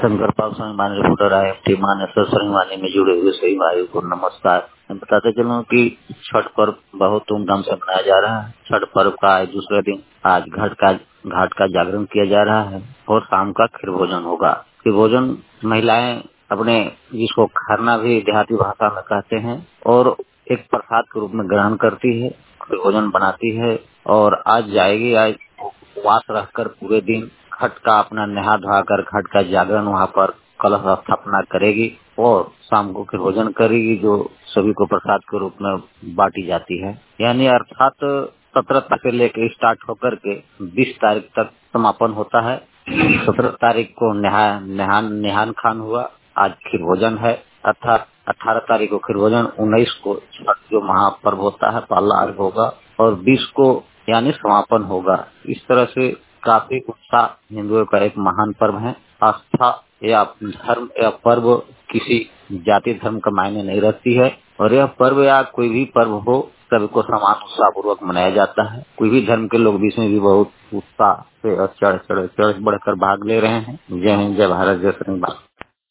शंकर पाल स्वामी मान्य reporter IFT Manesar स्वामी में जुड़े हुए सभी भाइयों को नमस्कार। मैं बताते चलूं कि छठ पर्व बहुत धूमधाम से मनाया जा रहा है। छठ पर्व का आज दूसरे दिन आज घाट का जागरण किया जा रहा है और शाम का खीर भोजन होगा। खीर भोजन महिलाएं अपने जिसको खरना भी देहाती भाषा में कहते हैं और एक प्रसाद के रूप में ग्रहण करती है, खीर भोजन बनाती है और आज जाएगी। आज उपवास रहकर पूरे दिन घट का अपना नहा धोकर घट का जागरण वहाँ पर कलश स्थापना करेगी और शाम को फिर भोजन करेगी, जो सभी को प्रसाद के रूप में बांटी जाती है। यानी अर्थात 17 तारीख से लेकर स्टार्ट होकर के 20 तारीख तक समापन होता है। 17 तारीख को निहान खान हुआ, आज खीर भोजन है। अर्थात 18 तारीख को खीर भोजन, 19 को छठ जो महापर्व होता है पहला अर्घ होगा और 20 को यानी समापन होगा। इस तरह से काफी उत्साह हिंदुओं का एक महान पर्व है। आस्था या धर्म या पर्व किसी जाति धर्म का मायने नहीं रखती है और यह पर्व या कोई भी पर्व हो सभी को समान उत्साह पूर्वक मनाया जाता है। कोई भी धर्म के लोग भी इसमें भी बहुत उत्साह से और चढ़ बढ़कर भाग ले रहे हैं। जय हिंद, जय भारत, जय श्री राम।